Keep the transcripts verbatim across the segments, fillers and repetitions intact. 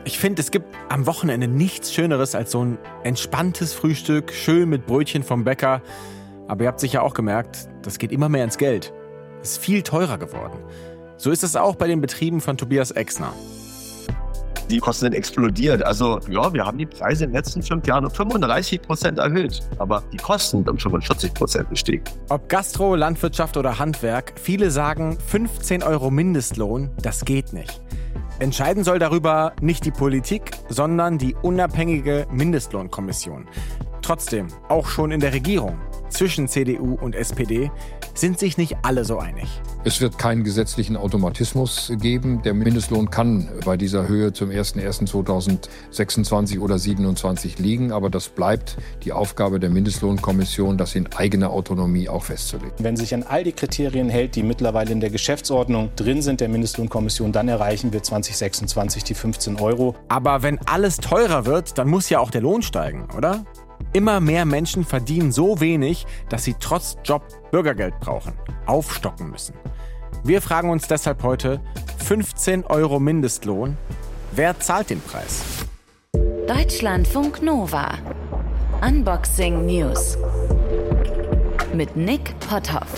Ich finde, es gibt am Wochenende nichts Schöneres als so ein entspanntes Frühstück, schön mit Brötchen vom Bäcker. Aber ihr habt sicher auch gemerkt, das geht immer mehr ins Geld. Es ist viel teurer geworden. So ist es auch bei den Betrieben von Tobias Exner. Die Kosten sind explodiert. Also ja, wir haben die Preise in den letzten fünf Jahren um fünfunddreißig Prozent erhöht. Aber die Kosten sind um fünfundvierzig Prozent gestiegen. Ob Gastro, Landwirtschaft oder Handwerk, viele sagen, fünfzehn Euro Mindestlohn, das geht nicht. Entscheiden soll darüber nicht die Politik, sondern die unabhängige Mindestlohnkommission. Trotzdem, auch schon in der Regierung, zwischen C D U und S P D, sind sich nicht alle so einig. Es wird keinen gesetzlichen Automatismus geben. Der Mindestlohn kann bei dieser Höhe zum ersten ersten zweitausendsechsundzwanzig oder siebenundzwanzig liegen. Aber das bleibt die Aufgabe der Mindestlohnkommission, das in eigener Autonomie auch festzulegen. Wenn sich an all die Kriterien hält, die mittlerweile in der Geschäftsordnung drin sind der Mindestlohnkommission, dann erreichen wir zwanzig sechsundzwanzig die fünfzehn Euro. Aber wenn alles teurer wird, dann muss ja auch der Lohn steigen, oder? Immer mehr Menschen verdienen so wenig, dass sie trotz Job Bürgergeld brauchen, aufstocken müssen. Wir fragen uns deshalb heute, fünfzehn Euro Mindestlohn, wer zahlt den Preis? Deutschlandfunk Nova. Unboxing News. Mit Nick Potthoff.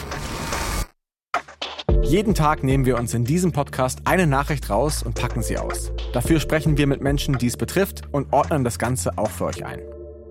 Jeden Tag nehmen wir uns in diesem Podcast eine Nachricht raus und packen sie aus. Dafür sprechen wir mit Menschen, die es betrifft und ordnen das Ganze auch für euch ein.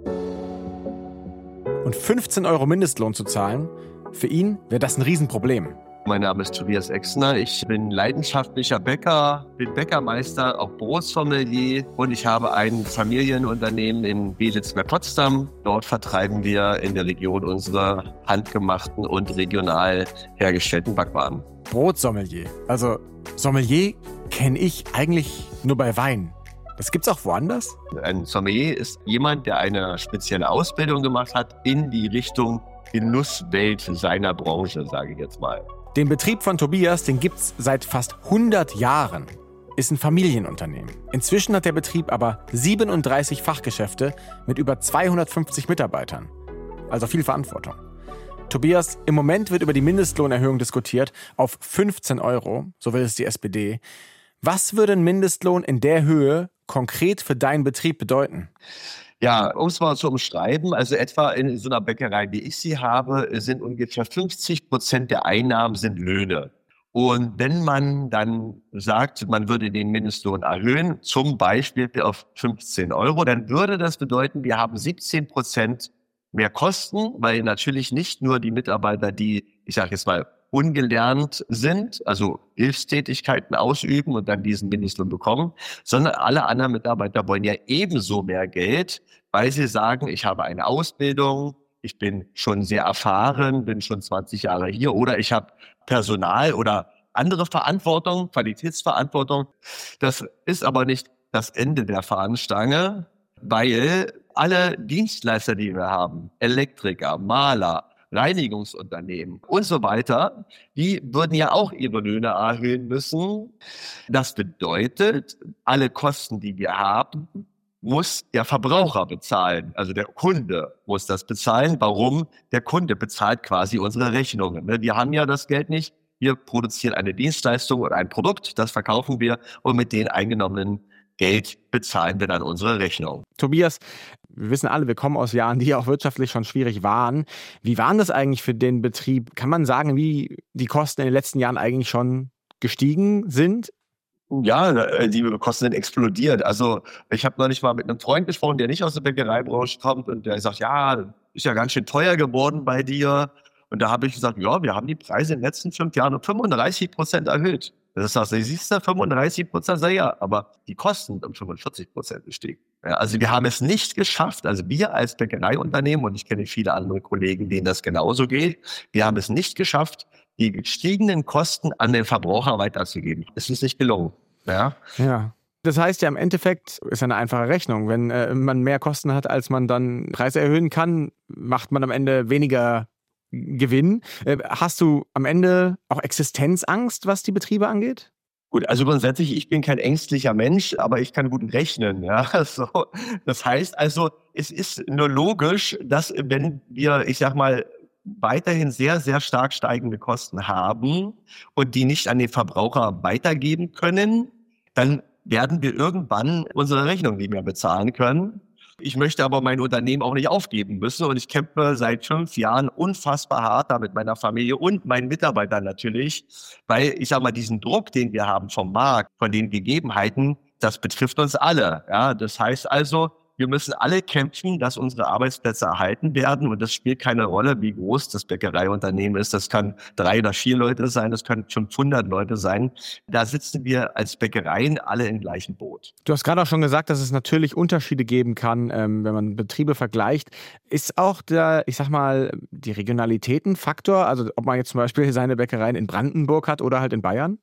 Und fünfzehn Euro Mindestlohn zu zahlen, für ihn wäre das ein Riesenproblem. Mein Name ist Tobias Exner, ich bin leidenschaftlicher Bäcker, bin Bäckermeister, auch Brotsommelier und ich habe ein Familienunternehmen in Beelitz bei Potsdam. Dort vertreiben wir in der Region unsere handgemachten und regional hergestellten Backwaren. Brotsommelier, also Sommelier kenne ich eigentlich nur bei Wein. Das gibt's auch woanders? Ein Sommelier ist jemand, der eine spezielle Ausbildung gemacht hat in die Richtung Genusswelt seiner Branche, sage ich jetzt mal. Den Betrieb von Tobias, den gibt's seit fast hundert Jahren. Ist ein Familienunternehmen. Inzwischen hat der Betrieb aber siebenunddreißig Fachgeschäfte mit über zweihundertfünfzig Mitarbeitern. Also viel Verantwortung. Tobias, im Moment wird über die Mindestlohnerhöhung diskutiert auf fünfzehn Euro, so will es die S P D. Was würde ein Mindestlohn in der Höhe konkret für deinen Betrieb bedeuten? Ja, um es mal zu umschreiben, also etwa in so einer Bäckerei, wie ich sie habe, sind ungefähr fünfzig Prozent der Einnahmen sind Löhne. Und wenn man dann sagt, man würde den Mindestlohn erhöhen, zum Beispiel auf fünfzehn Euro, dann würde das bedeuten, wir haben siebzehn Prozent mehr Kosten, weil natürlich nicht nur die Mitarbeiter, die, ich sage jetzt mal, ungelernt sind, also Hilfstätigkeiten ausüben und dann diesen Mindestlohn bekommen, sondern alle anderen Mitarbeiter wollen ja ebenso mehr Geld, weil sie sagen, ich habe eine Ausbildung, ich bin schon sehr erfahren, bin schon zwanzig Jahre hier oder ich habe Personal oder andere Verantwortung, Qualitätsverantwortung. Das ist aber nicht das Ende der Fahnenstange, weil alle Dienstleister, die wir haben, Elektriker, Maler, Reinigungsunternehmen und so weiter, die würden ja auch ihre Löhne erhöhen müssen. Das bedeutet, alle Kosten, die wir haben, muss der Verbraucher bezahlen. Also der Kunde muss das bezahlen. Warum? Der Kunde bezahlt quasi unsere Rechnungen. Wir haben ja das Geld nicht. Wir produzieren eine Dienstleistung oder ein Produkt, das verkaufen wir und mit den eingenommenen Geld bezahlen wir dann unsere Rechnung. Tobias, wir wissen alle, wir kommen aus Jahren, die auch wirtschaftlich schon schwierig waren. Wie waren das eigentlich für den Betrieb? Kann man sagen, wie die Kosten in den letzten Jahren eigentlich schon gestiegen sind? Ja, die Kosten sind explodiert. Also ich habe neulich mal mit einem Freund gesprochen, der nicht aus der Bäckereibranche kommt und der sagt, ja, ist ja ganz schön teuer geworden bei dir. Und da habe ich gesagt, ja, wir haben die Preise in den letzten fünf Jahren um fünfunddreißig Prozent erhöht. Das heißt, du siehst da fünfunddreißig Prozent, sag ja, aber die Kosten sind um fünfundvierzig Prozent gestiegen. Ja, also wir haben es nicht geschafft, also wir als Bäckereiunternehmen, und ich kenne viele andere Kollegen, denen das genauso geht, wir haben es nicht geschafft, die gestiegenen Kosten an den Verbraucher weiterzugeben. Es ist nicht gelungen. Ja. Ja. Das heißt ja im Endeffekt, ist eine einfache Rechnung. Wenn äh, man mehr Kosten hat, als man dann Preise erhöhen kann, macht man am Ende weniger Gewinn. Äh, hast du am Ende auch Existenzangst, was die Betriebe angeht? Gut, also grundsätzlich, ich bin kein ängstlicher Mensch, aber ich kann gut rechnen. Ja, so. Das heißt also, es ist nur logisch, dass wenn wir, ich sag mal, weiterhin sehr, sehr stark steigende Kosten haben und die nicht an den Verbraucher weitergeben können, dann werden wir irgendwann unsere Rechnung nicht mehr bezahlen können. Ich möchte aber mein Unternehmen auch nicht aufgeben müssen und ich kämpfe seit fünf Jahren unfassbar hart da mit meiner Familie und meinen Mitarbeitern natürlich, weil ich sag mal, diesen Druck, den wir haben vom Markt, von den Gegebenheiten, das betrifft uns alle. Ja, das heißt also, wir müssen alle kämpfen, dass unsere Arbeitsplätze erhalten werden und das spielt keine Rolle, wie groß das Bäckereiunternehmen ist. Das kann drei oder vier Leute sein, das können fünfhundert Leute sein. Da sitzen wir als Bäckereien alle im gleichen Boot. Du hast gerade auch schon gesagt, dass es natürlich Unterschiede geben kann, ähm, wenn man Betriebe vergleicht. Ist auch der, ich sag mal, die Regionalität ein Faktor? Also ob man jetzt zum Beispiel seine Bäckereien in Brandenburg hat oder halt in Bayern?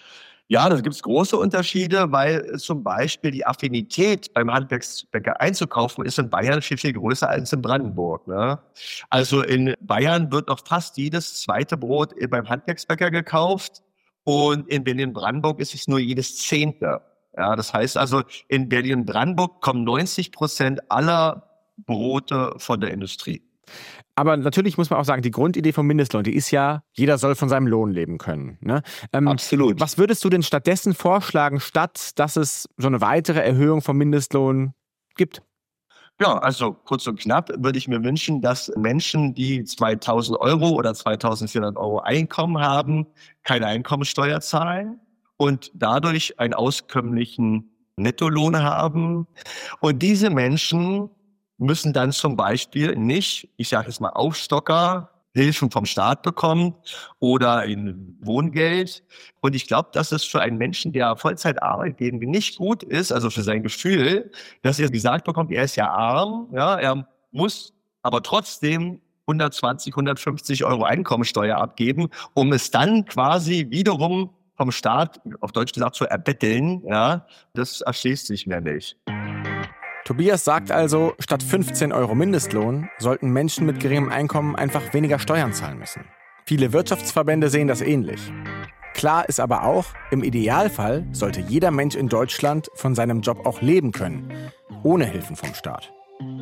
Ja, da gibt es große Unterschiede, weil zum Beispiel die Affinität beim Handwerksbäcker einzukaufen ist in Bayern viel, viel größer als in Brandenburg. Ne? Also in Bayern wird noch fast jedes zweite Brot beim Handwerksbäcker gekauft und in Berlin-Brandenburg ist es nur jedes zehnte. Ja, das heißt also, in Berlin-Brandenburg kommen neunzig Prozent aller Brote von der Industrie. Aber natürlich muss man auch sagen, die Grundidee vom Mindestlohn, die ist ja, jeder soll von seinem Lohn leben können. Ne? Ähm, Absolut. Was würdest du denn stattdessen vorschlagen, statt dass es so eine weitere Erhöhung vom Mindestlohn gibt? Ja, also kurz und knapp würde ich mir wünschen, dass Menschen, die zweitausend Euro oder zweitausendvierhundert Euro Einkommen haben, keine Einkommensteuer zahlen und dadurch einen auskömmlichen Nettolohn haben. Und diese Menschen müssen dann zum Beispiel nicht, ich sage jetzt mal Aufstocker, Hilfen vom Staat bekommen oder ein Wohngeld. Und ich glaube, dass es für einen Menschen, der Vollzeit arbeitet, nicht gut ist, also für sein Gefühl, dass er gesagt bekommt, er ist ja arm, ja, er muss aber trotzdem hundertzwanzig, hundertfünfzig Euro Einkommensteuer abgeben, um es dann quasi wiederum vom Staat, auf Deutsch gesagt, zu erbetteln. Ja, das erschließt sich mir nicht. Tobias sagt also, statt fünfzehn Euro Mindestlohn sollten Menschen mit geringem Einkommen einfach weniger Steuern zahlen müssen. Viele Wirtschaftsverbände sehen das ähnlich. Klar ist aber auch, im Idealfall sollte jeder Mensch in Deutschland von seinem Job auch leben können, ohne Hilfen vom Staat.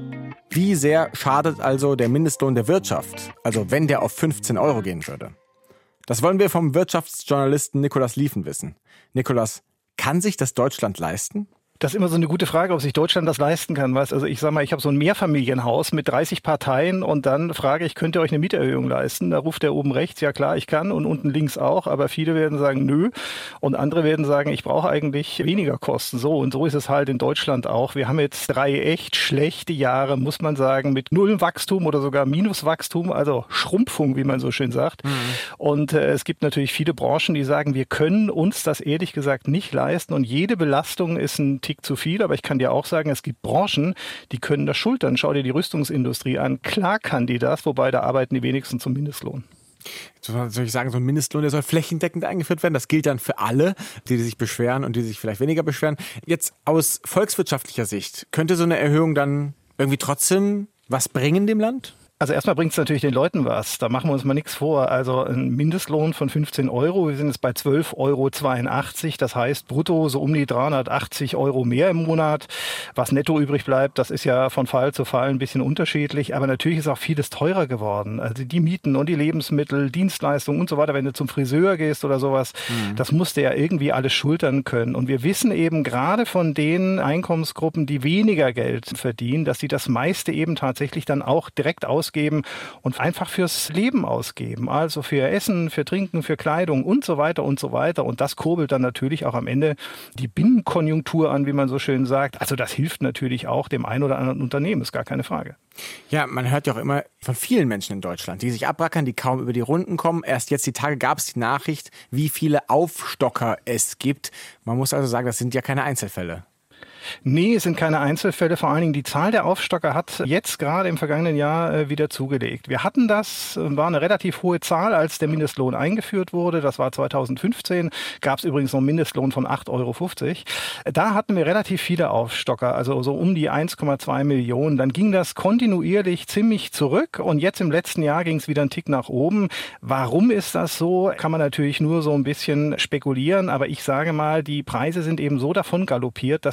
Wie sehr schadet also der Mindestlohn der Wirtschaft, also wenn der auf fünfzehn Euro gehen würde? Das wollen wir vom Wirtschaftsjournalisten Nikolaus Lieven wissen. Nikolaus, kann sich das Deutschland leisten? Das ist immer so eine gute Frage, ob sich Deutschland das leisten kann. Weißt? Also ich sag mal, ich habe so ein Mehrfamilienhaus mit dreißig Parteien und dann frage ich, könnt ihr euch eine Mieterhöhung leisten? Da ruft der oben rechts, ja klar, ich kann und unten links auch, aber viele werden sagen, nö. Und andere werden sagen, ich brauche eigentlich weniger Kosten. So, und so ist es halt in Deutschland auch. Wir haben jetzt drei echt schlechte Jahre, muss man sagen, mit Nullwachstum oder sogar Minuswachstum, also Schrumpfung, wie man so schön sagt. Mhm. Und äh, es gibt natürlich viele Branchen, die sagen, wir können uns das ehrlich gesagt nicht leisten und jede Belastung ist ein zu viel, aber ich kann dir auch sagen, es gibt Branchen, die können das schultern. Schau dir die Rüstungsindustrie an. Klar kann die das, wobei da arbeiten die wenigsten zum Mindestlohn. Jetzt soll man natürlich sagen, so ein Mindestlohn, der soll flächendeckend eingeführt werden. Das gilt dann für alle, die sich beschweren und die sich vielleicht weniger beschweren. Jetzt aus volkswirtschaftlicher Sicht, könnte so eine Erhöhung dann irgendwie trotzdem was bringen dem Land? Also erstmal bringt es natürlich den Leuten was. Da machen wir uns mal nichts vor. Also ein Mindestlohn von fünfzehn Euro. Wir sind jetzt bei zwölf Euro zweiundachtzig. Das heißt brutto so um die dreihundertachtzig Euro mehr im Monat. Was netto übrig bleibt, das ist ja von Fall zu Fall ein bisschen unterschiedlich. Aber natürlich ist auch vieles teurer geworden. Also die Mieten und die Lebensmittel, Dienstleistungen und so weiter. Wenn du zum Friseur gehst oder sowas, mhm. das musst du ja irgendwie alles schultern können. Und wir wissen eben gerade von den Einkommensgruppen, die weniger Geld verdienen, dass sie das meiste eben tatsächlich dann auch direkt ausgeben und einfach fürs Leben ausgeben. Also für Essen, für Trinken, für Kleidung und so weiter und so weiter. Und das kurbelt dann natürlich auch am Ende die Binnenkonjunktur an, wie man so schön sagt. Also das hilft natürlich auch dem einen oder anderen Unternehmen, ist gar keine Frage. Ja, man hört ja auch immer von vielen Menschen in Deutschland, die sich abrackern, die kaum über die Runden kommen. Erst jetzt die Tage gab es die Nachricht, wie viele Aufstocker es gibt. Man muss also sagen, das sind ja keine Einzelfälle. Nee, es sind keine Einzelfälle. Vor allen Dingen die Zahl der Aufstocker hat jetzt gerade im vergangenen Jahr äh, wieder zugelegt. Wir hatten das, war eine relativ hohe Zahl, als der Mindestlohn eingeführt wurde. Das war zweitausendfünfzehn. Gab es übrigens noch einen Mindestlohn von acht Euro fünfzig. Da hatten wir relativ viele Aufstocker, also so um die eins Komma zwei Millionen. Dann ging das kontinuierlich ziemlich zurück und jetzt im letzten Jahr ging es wieder einen Tick nach oben. Warum ist das so? Kann man natürlich nur so ein bisschen spekulieren, aber ich sage mal, die Preise sind eben so davon galoppiert, dass viele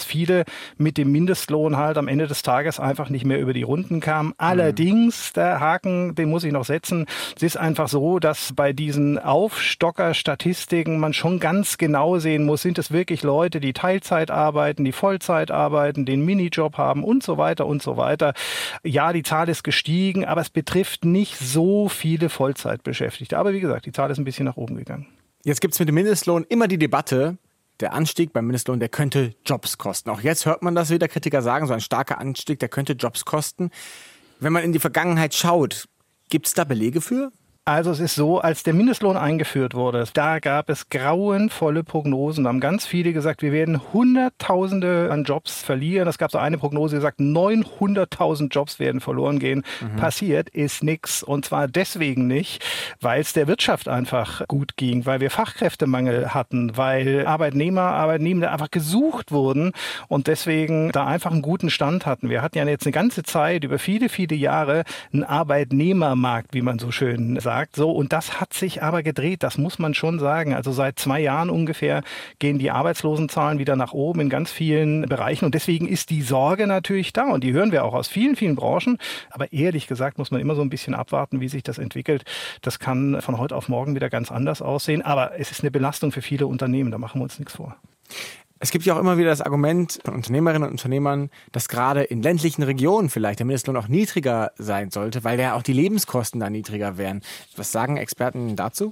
mit dem Mindestlohn halt am Ende des Tages einfach nicht mehr über die Runden kamen. Allerdings, der Haken, den muss ich noch setzen, es ist einfach so, dass bei diesen Aufstocker-Statistiken man schon ganz genau sehen muss, sind es wirklich Leute, die Teilzeit arbeiten, die Vollzeit arbeiten, den Minijob haben und so weiter und so weiter. Ja, die Zahl ist gestiegen, aber es betrifft nicht so viele Vollzeitbeschäftigte. Aber wie gesagt, die Zahl ist ein bisschen nach oben gegangen. Jetzt gibt es mit dem Mindestlohn immer die Debatte, der Anstieg beim Mindestlohn, der könnte Jobs kosten. Auch jetzt hört man das wieder, Kritiker sagen, so ein starker Anstieg, der könnte Jobs kosten. Wenn man in die Vergangenheit schaut, gibt es da Belege für? Also es ist so, als der Mindestlohn eingeführt wurde, da gab es grauenvolle Prognosen. Da haben ganz viele gesagt, wir werden Hunderttausende an Jobs verlieren. Es gab so eine Prognose, die sagt, neunhunderttausend Jobs werden verloren gehen. Mhm. Passiert ist nichts. Und zwar deswegen nicht, weil es der Wirtschaft einfach gut ging, weil wir Fachkräftemangel hatten, weil Arbeitnehmer, Arbeitnehmende einfach gesucht wurden und deswegen da einfach einen guten Stand hatten. Wir hatten ja jetzt eine ganze Zeit, über viele, viele Jahre, einen Arbeitnehmermarkt, wie man so schön sagt. So, und das hat sich aber gedreht, das muss man schon sagen. Also seit zwei Jahren ungefähr gehen die Arbeitslosenzahlen wieder nach oben in ganz vielen Bereichen. Und deswegen ist die Sorge natürlich da. Und die hören wir auch aus vielen, vielen Branchen. Aber ehrlich gesagt muss man immer so ein bisschen abwarten, wie sich das entwickelt. Das kann von heute auf morgen wieder ganz anders aussehen. Aber es ist eine Belastung für viele Unternehmen, da machen wir uns nichts vor. Es gibt ja auch immer wieder das Argument von Unternehmerinnen und Unternehmern, dass gerade in ländlichen Regionen vielleicht der Mindestlohn auch niedriger sein sollte, weil ja auch die Lebenskosten da niedriger wären. Was sagen Experten dazu?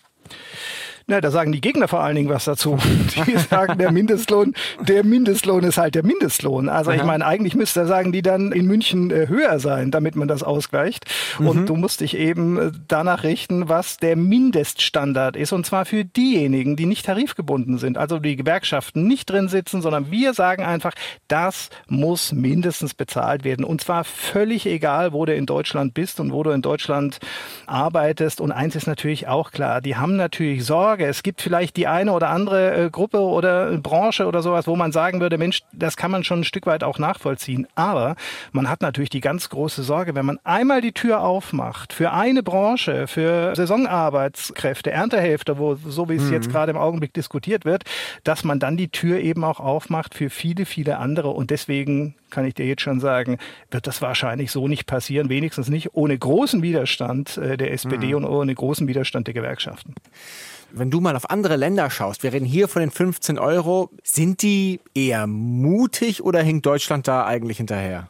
Na, da sagen die Gegner vor allen Dingen was dazu. Die sagen, der Mindestlohn, der Mindestlohn ist halt der Mindestlohn. Also Aha. ich meine, eigentlich müsste er sagen, die dann in München äh, höher sein, damit man das ausgleicht. Mhm. Und du musst dich eben äh, danach richten, was der Mindeststandard ist. Und zwar für diejenigen, die nicht tarifgebunden sind. Also die Gewerkschaften nicht drin sitzen, sondern wir sagen einfach, das muss mindestens bezahlt werden. Und zwar völlig egal, wo du in Deutschland bist und wo du in Deutschland arbeitest. Und eins ist natürlich auch klar, die haben natürlich Sorge. Es gibt vielleicht die eine oder andere äh, Gruppe oder Branche oder sowas, wo man sagen würde, Mensch, das kann man schon ein Stück weit auch nachvollziehen. Aber man hat natürlich die ganz große Sorge, wenn man einmal die Tür aufmacht für eine Branche, für Saisonarbeitskräfte, Erntehelfer, wo, so wie es mhm. jetzt gerade im Augenblick diskutiert wird, dass man dann die Tür eben auch aufmacht für viele, viele andere. Und deswegen kann ich dir jetzt schon sagen, wird das wahrscheinlich so nicht passieren, wenigstens nicht ohne großen Widerstand äh, der S P D mhm. und ohne großen Widerstand der Gewerkschaften. Wenn du mal auf andere Länder schaust, wir reden hier von den fünfzehn Euro, sind die eher mutig oder hinkt Deutschland da eigentlich hinterher?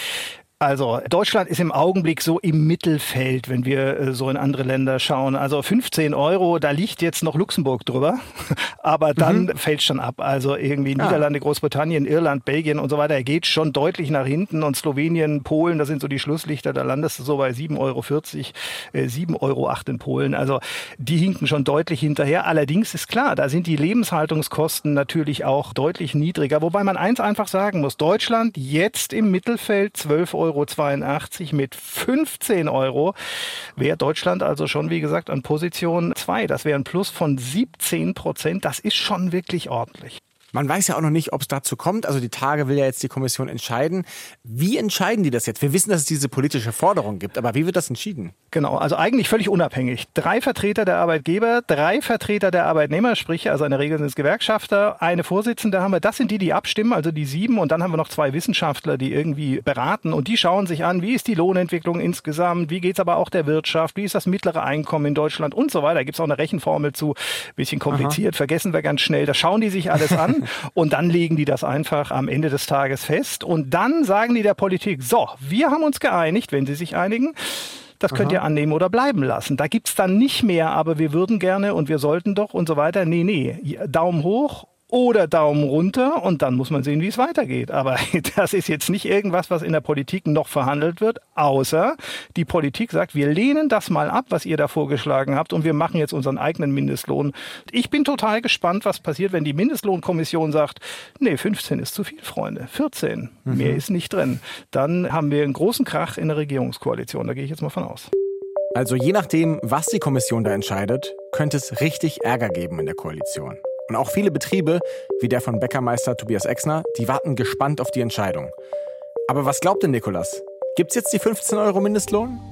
Also Deutschland ist im Augenblick so im Mittelfeld, wenn wir äh, so in andere Länder schauen. Also fünfzehn Euro, da liegt jetzt noch Luxemburg drüber, aber dann mhm. fällt es schon ab. Also irgendwie ah. Niederlande, Großbritannien, Irland, Belgien und so weiter, er geht schon deutlich nach hinten und Slowenien, Polen, das sind so die Schlusslichter, da landest du so bei sieben Euro vierzig, äh, sieben Euro acht in Polen. Also die hinken schon deutlich hinterher. Allerdings ist klar, da sind die Lebenshaltungskosten natürlich auch deutlich niedriger. Wobei man eins einfach sagen muss, Deutschland jetzt im Mittelfeld zwölf Euro zweiundachtzig mit fünfzehn Euro wäre Deutschland also schon, wie gesagt, an Position zwei. Das wäre ein Plus von siebzehn Prozent. Das ist schon wirklich ordentlich. Man weiß ja auch noch nicht, ob es dazu kommt. Also die Tage will ja jetzt die Kommission entscheiden. Wie entscheiden die das jetzt? Wir wissen, dass es diese politische Forderung gibt, aber wie wird das entschieden? Genau, also eigentlich völlig unabhängig. Drei Vertreter der Arbeitgeber, drei Vertreter der Arbeitnehmer, sprich also in der Regel sind es Gewerkschafter, eine Vorsitzende haben wir. Das sind die, die abstimmen, also die sieben. Und dann haben wir noch zwei Wissenschaftler, die irgendwie beraten. Und die schauen sich an, wie ist die Lohnentwicklung insgesamt, wie geht es aber auch der Wirtschaft, wie ist das mittlere Einkommen in Deutschland und so weiter. Da gibt es auch eine Rechenformel zu, bisschen kompliziert, Aha. vergessen wir ganz schnell. Das schauen die sich alles an. Und dann legen die das einfach am Ende des Tages fest. Und dann sagen die der Politik, so, wir haben uns geeinigt, wenn sie sich einigen, das könnt Aha. ihr annehmen oder bleiben lassen. Da gibt's dann nicht mehr, aber wir würden gerne und wir sollten doch und so weiter. Nee, nee, Daumen hoch oder Daumen runter und dann muss man sehen, wie es weitergeht. Aber das ist jetzt nicht irgendwas, was in der Politik noch verhandelt wird, außer die Politik sagt, wir lehnen das mal ab, was ihr da vorgeschlagen habt und wir machen jetzt unseren eigenen Mindestlohn. Ich bin total gespannt, was passiert, wenn die Mindestlohnkommission sagt, nee, fünfzehn ist zu viel, Freunde, vierzehn, mhm. mehr ist nicht drin. Dann haben wir einen großen Krach in der Regierungskoalition, da gehe ich jetzt mal von aus. Also je nachdem, was die Kommission da entscheidet, könnte es richtig Ärger geben in der Koalition. Und auch viele Betriebe, wie der von Bäckermeister Tobias Exner, die warten gespannt auf die Entscheidung. Aber was glaubt denn Nikolas? Gibt's jetzt die fünfzehn Euro Mindestlohn?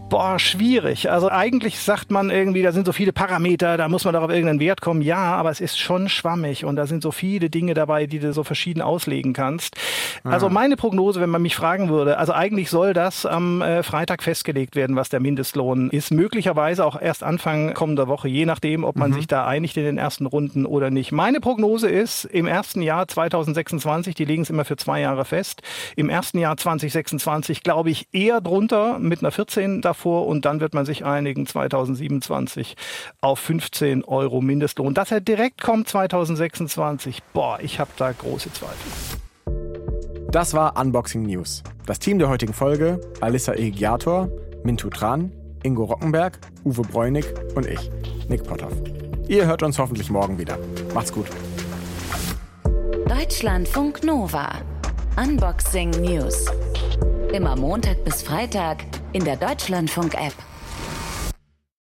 Boah, schwierig. Also eigentlich sagt man irgendwie, da sind so viele Parameter, da muss man doch auf irgendeinen Wert kommen. Ja, aber es ist schon schwammig und da sind so viele Dinge dabei, die du so verschieden auslegen kannst. Ah. Also meine Prognose, wenn man mich fragen würde, also eigentlich soll das am äh, Freitag festgelegt werden, was der Mindestlohn ist. Möglicherweise auch erst Anfang kommender Woche, je nachdem, ob man mhm. sich da einigt in den ersten Runden oder nicht. Meine Prognose ist, im ersten Jahr zweitausendsechsundzwanzig, die legen es immer für zwei Jahre fest, im ersten Jahr zweitausendsechsundzwanzig glaube ich eher drunter mit einer vierzehn davor und dann wird man sich einigen zweitausendsiebenundzwanzig auf fünfzehn Euro Mindestlohn. Dass er direkt kommt zweitausendsechsundzwanzig, boah, ich habe da große Zweifel. Das war Unboxing News. Das Team der heutigen Folge: Alissa Egiator, Mintu Tran, Ingo Rockenberg, Uwe Bräunig und ich, Nick Potthoff. Ihr hört uns hoffentlich morgen wieder. Macht's gut. Deutschlandfunk Nova. Unboxing News. Immer Montag bis Freitag in der Deutschlandfunk-App.